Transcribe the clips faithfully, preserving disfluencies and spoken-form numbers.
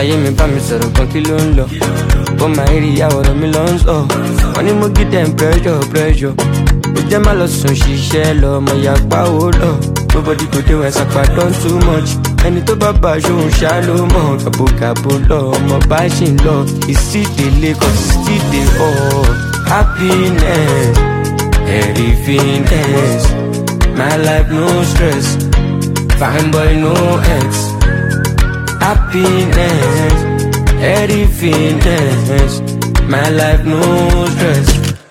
Ṣàlàyé mi bá mi sọ̀rọ̀ gan kí ló ń lọ. Ó máa rí ìyàwó ọ̀rọ̀ mi lọ ń sọ. Wọ́n ní mo give them pressure pressure. Ó jẹ́ má lọ sùn ṣiṣẹ́ lọ, ọmọ ìyá pa owó lọ. Nobody go dey when sapa don too much. Ẹni tó bá bá aṣọ òun ṣá ló mọ̀. Gàbogàbo lọ, ọmọ bá ṣì ń lọ. Ìsídèlé kan ìsídè ọ̀. Happiness, everythingness. My life no stress. Fine boy no ex. Happiness, everythingness. My life no stress.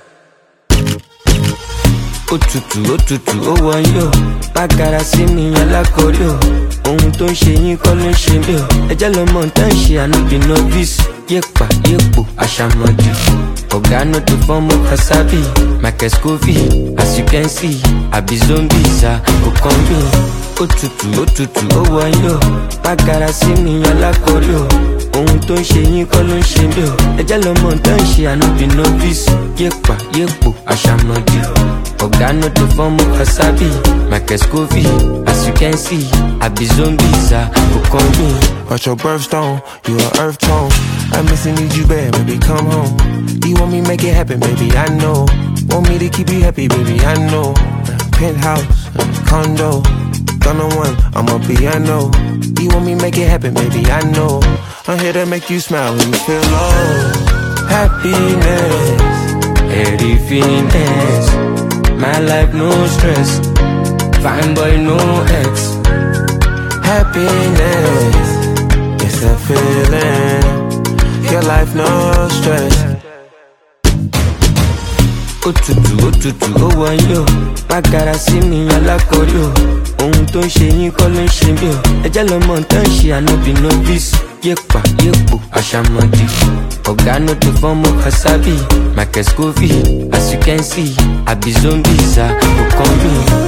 Òtútù òtútù ó wọ̀nyí o. Bágara sí mi alákọ̀ọ́rí o. Ohun tó ń ṣe yín kọ́ ló ń ṣe mí o. Ẹjẹ́ lọ mọ̀ tá ń ṣe ànúbì novice. Yépa yépo àṣàmọ̀dì. Ọ̀gá no dey form of kasabi. Michael Scoville, as you can see, àbí zombies à kò kàn mí. Òtútù òtútù ó wọ̀nyí o. Bágara sí mi alákọ̀ọ́rí o. Ohun tó ń ṣe yín kọ́ ló ń ṣe mí o. Ẹjẹ́ lọ mọ̀ tá ń ṣe ànúbì novice. Yépa yépo àṣàmọ̀dì. Ọ̀gá no dey form of kasabi. Michael Scoville, as you can see, àbí zombies à kò kàn mí. Watch your birthstone, you an earth tone. I miss and need you bad, baby, come home. You want me make it happen, baby, I know. Want me to keep you happy, baby, I know. Penthouse, condo, gonna one, I'm a piano. You want me make it happen, baby, I know. I'm here to make you smile when you feel low. Happiness, everythingness. My life no stress. Fine boy no ex. happiness, it's a feeling. Your life no stress. Òtútù òtútù ó wọ̀nyí o. Bágara sí mi alákọ̀ọ́rí o. Ohun tó ń ṣe yín kọ́ ló ń ṣe mí o. Ẹjẹ́ lọ mọ̀ tá ń ṣe ànúbì novice. Yépa yépo àṣàmọ̀dì. Ọ̀gá no dey form of kasabi. Michael Scoville, as you can see, àbí zombies à kò kàn mí.